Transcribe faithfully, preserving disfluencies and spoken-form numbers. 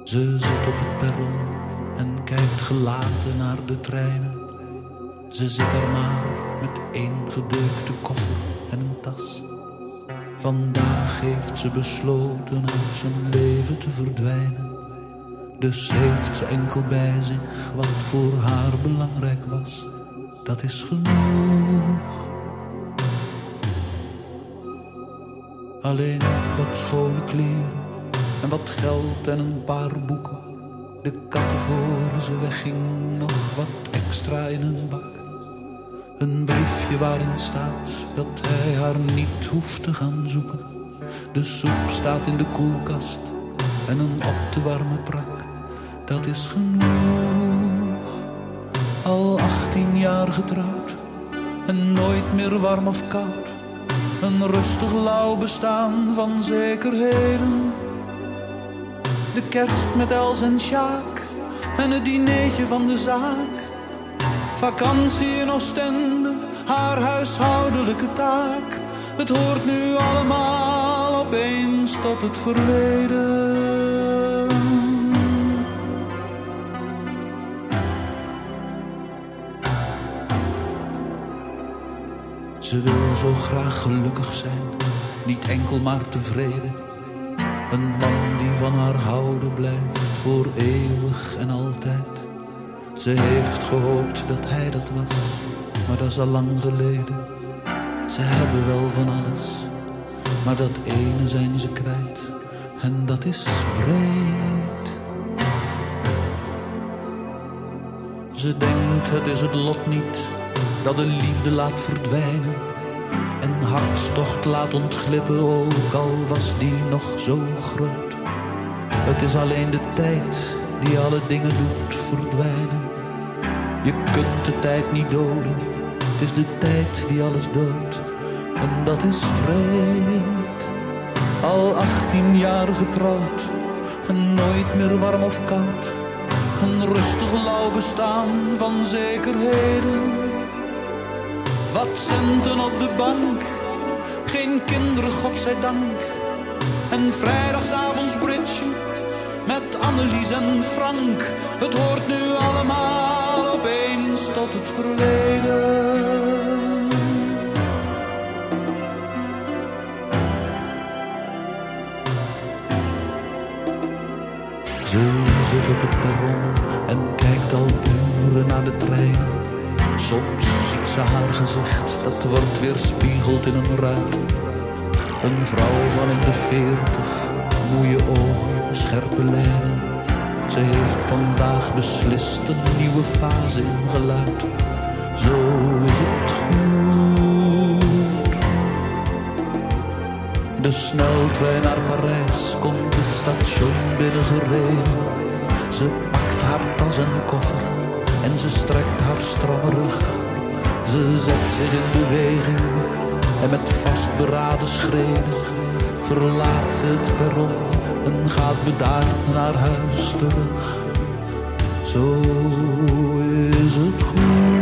Ze zit op het perron en kijkt gelaten naar de treinen. Ze zit er maar met één gedeukte koffer en een tas. Vandaag heeft ze besloten uit zijn leven te verdwijnen. Dus heeft ze enkel bij zich wat voor haar belangrijk was. Dat is genoeg. Alleen wat schone kleren en wat geld en een paar boeken. De katten voor ze wegging nog wat extra in een bak. Een briefje waarin staat dat hij haar niet hoeft te gaan zoeken. De soep staat in de koelkast en een op te warme prak. Dat is genoeg. Al achttien jaar getrouwd en nooit meer warm of koud. Een rustig lauw bestaan van zekerheden. De kerst met Els en Sjaak en het dineetje van de zaak. Vakantie in Oostende, haar huishoudelijke taak. Het hoort nu allemaal opeens tot het verleden. Ze wil zo graag gelukkig zijn, niet enkel maar tevreden. Een man die van haar houden blijft voor eeuwig en altijd. Ze heeft gehoopt dat hij dat was, maar dat is al lang geleden. Ze hebben wel van alles, maar dat ene zijn ze kwijt. En dat is vreed. Ze denkt het is het lot niet dat de liefde laat verdwijnen. En hartstocht laat ontglippen, ook al was die nog zo groot. Het is alleen de tijd die alle dingen doet verdwijnen. Je kunt de tijd niet doden, het is de tijd die alles doodt. En dat is vreed. Al achttien jaar getrouwd en nooit meer warm of koud. Een rustig lauw bestaan van zekerheden. Wat centen op de bank, geen kinderen godzijdank. En vrijdagsavonds bridge met Annelies en Frank. Het hoort nu allemaal opeens tot het verleden. Ze zit op het perron en kijkt al uren naar de trein. Soms ziet ze haar gezicht, dat wordt weerspiegeld in een ruit. Een vrouw van in de veertig, moeie ogen, scherpe lijnen. Ze heeft vandaag beslist een nieuwe fase ingeluid. Zo is het goed. De sneltrein naar Parijs komt het station binnengereden. Ze pakt haar tas en koffer en ze strekt haar stramme rug. Ze zet zich in beweging en met vastberaden schreden verlaat ze het perron en gaat bedaard naar huis terug. Zo is het goed.